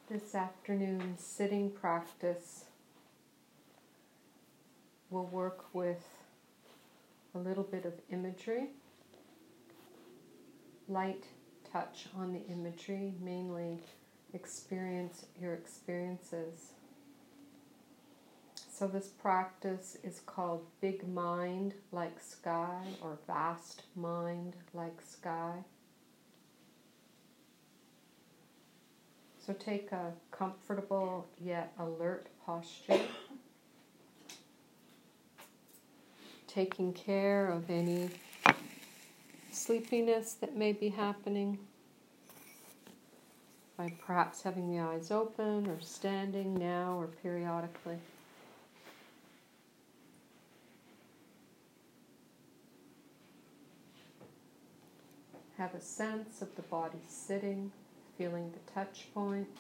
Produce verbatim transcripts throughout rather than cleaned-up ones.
This afternoon's sitting practice will work with a little bit of imagery, light touch on the imagery, mainly experience your experiences. So this practice is called Big Mind Like Sky or Vast Mind Like Sky. So take a comfortable yet alert posture, taking care of any sleepiness that may be happening by perhaps having the eyes open or standing now or periodically. Have a sense of the body sitting, feeling the touch points.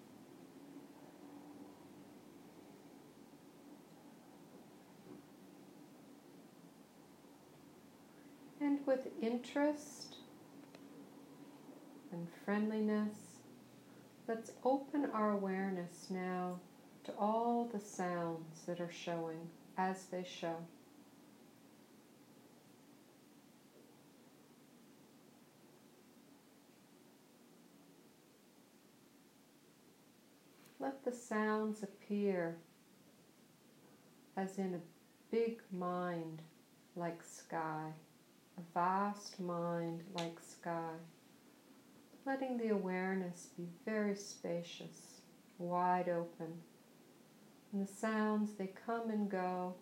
And with interest and friendliness, let's open our awareness now to all the sounds that are showing as they show. Let the sounds appear as in a big mind like sky, a vast mind like sky, letting the awareness be very spacious, wide open. And the sounds, they come and go,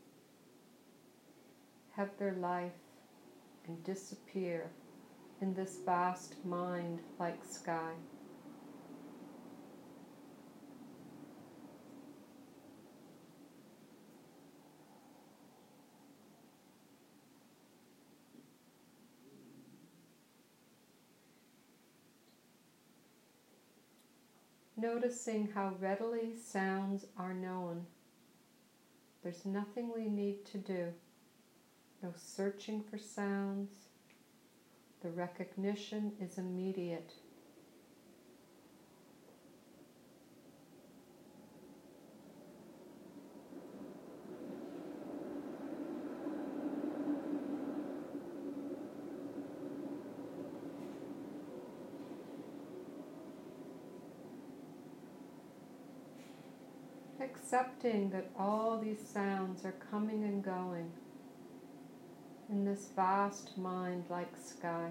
have their life and disappear in this vast mind like sky. Noticing how readily sounds are known. There's nothing we need to do. No searching for sounds. The recognition is immediate. Accepting that all these sounds are coming and going in this vast mind like sky.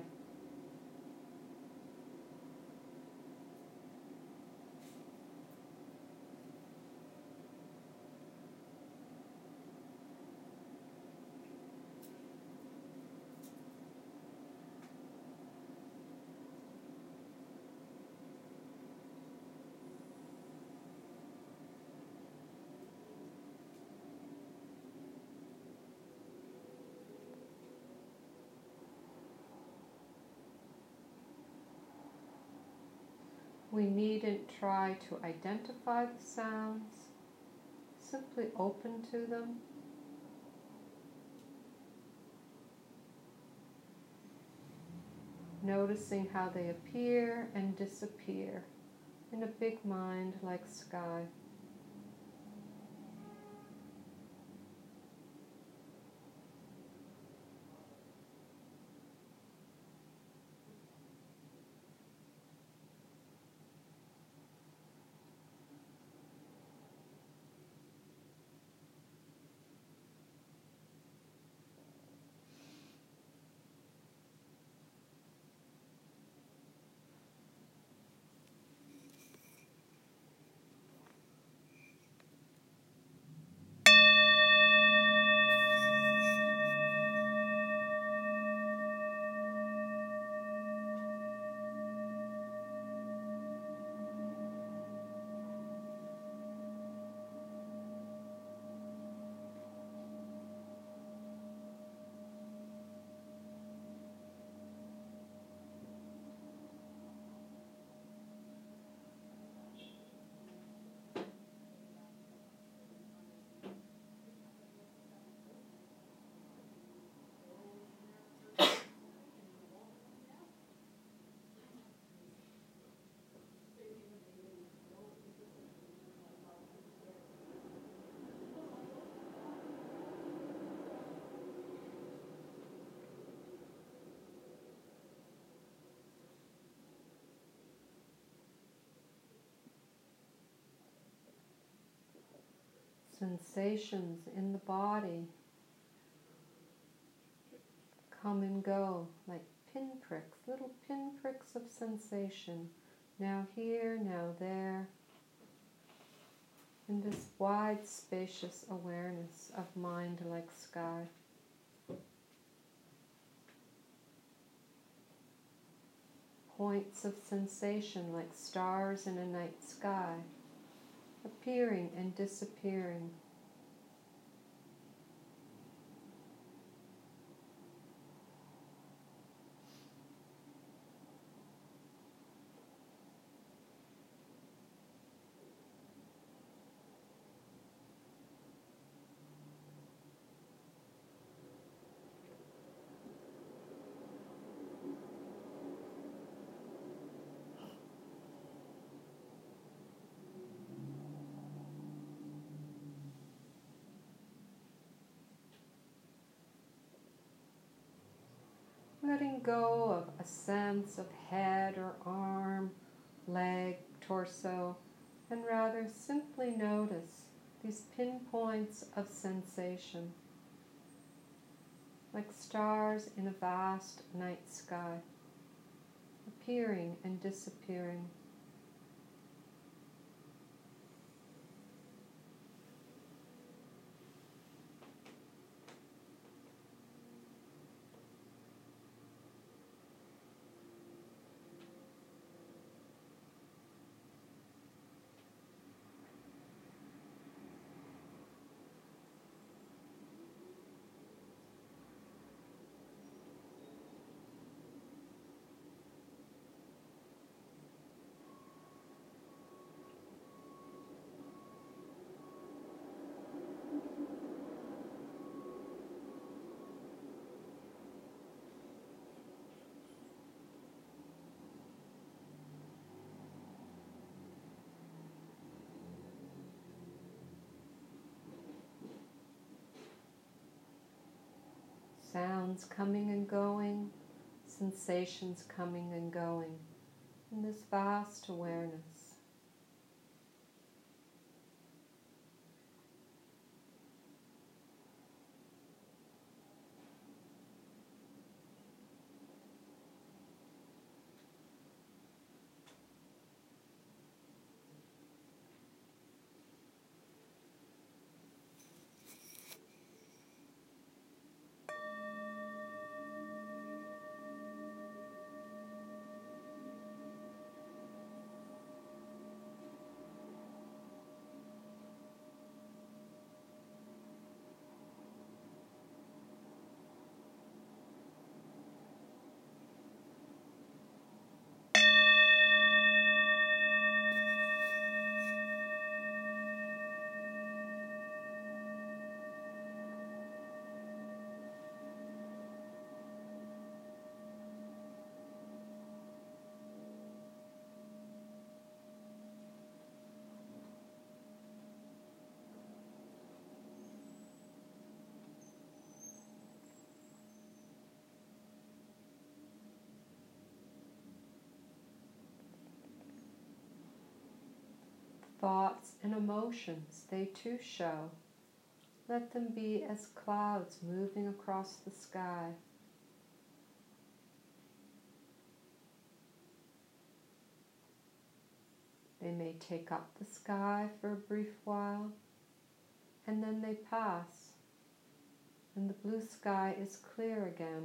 We needn't try to identify the sounds, simply open to them. Noticing how they appear and disappear in a big mind like sky. sensations in the body come and go like pinpricks, little pinpricks of sensation, now here, now there, in this wide, spacious awareness of mind like sky. Points of sensation like stars in a night sky, appearing and disappearing. Letting go of a sense of head or arm, leg, torso, and rather simply notice these pinpoints of sensation, like stars in a vast night sky, appearing and disappearing. Sounds coming and going, sensations coming and going, in this vast awareness. Thoughts and emotions, they too show. Let them be as clouds moving across the sky. They may take up the sky for a brief while, and then they pass, and the blue sky is clear again.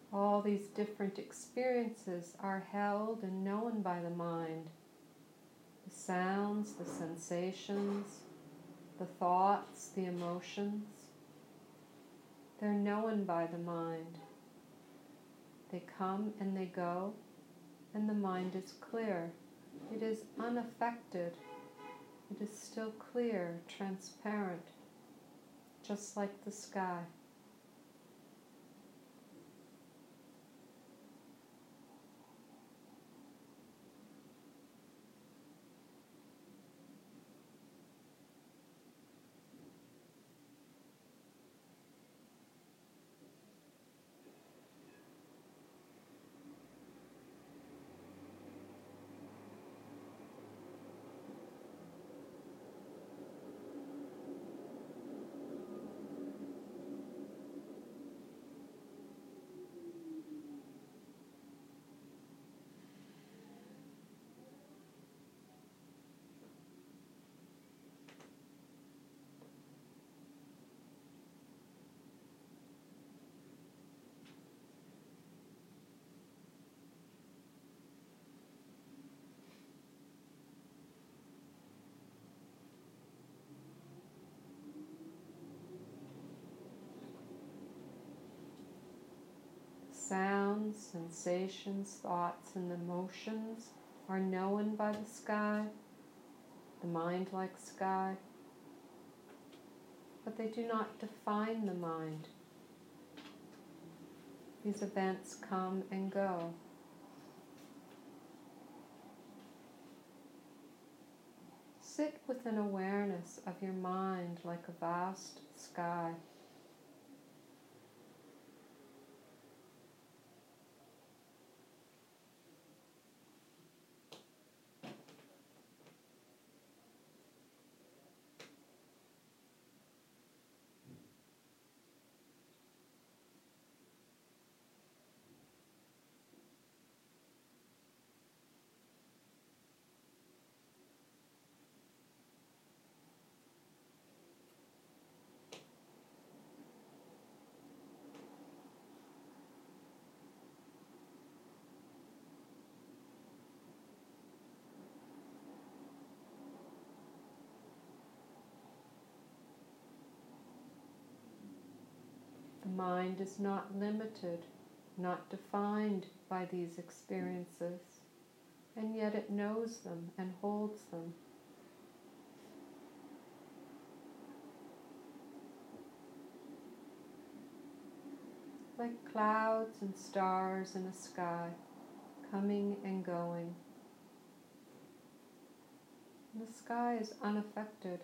All these different experiences are held and known by the mind. The sounds, the sensations, the thoughts, the emotions, they're known by the mind. They come and they go, and the mind is clear. It is unaffected. It is still clear, transparent, just like the sky. Sounds, sensations, thoughts, and emotions are known by the sky, the mind like sky, but they do not define the mind. These events come and go. Sit with an awareness of your mind like a vast sky. The mind is not limited, not defined by these experiences, and yet it knows them and holds them. Like clouds and stars in a sky, coming and going. And the sky is unaffected.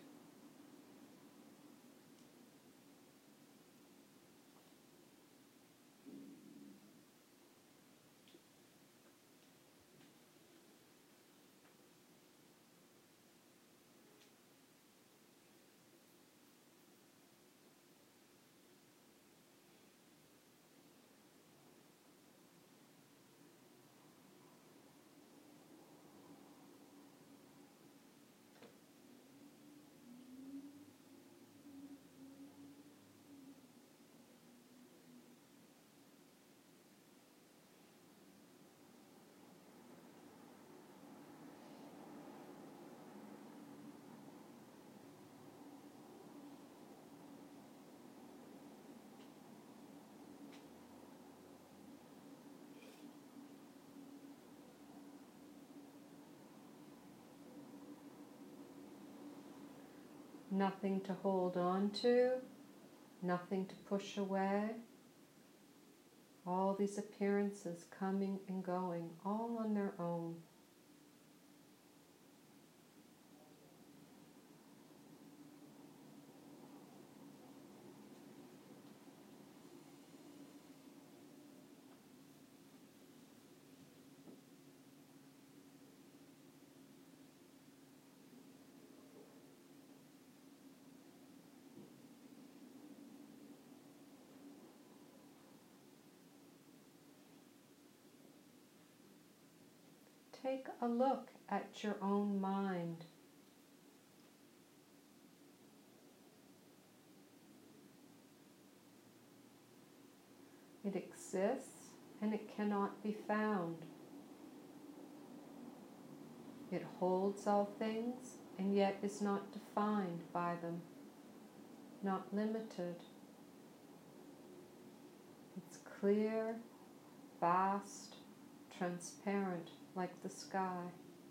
Nothing to hold on to, nothing to push away. All these appearances coming and going, all on their own. Take a look at your own mind. It exists and it cannot be found. It holds all things and yet is not defined by them, not limited. It's clear, vast, transparent like the sky.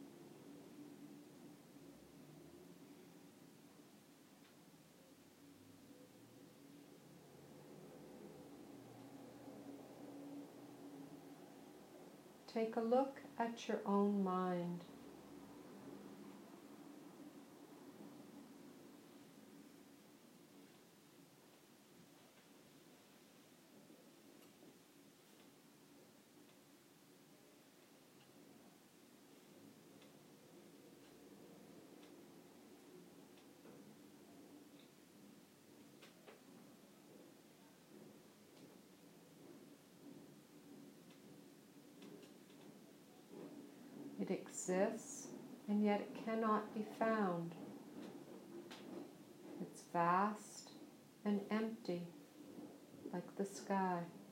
Take a look at your own mind. It exists, and yet it cannot be found. It's vast and empty, like the sky.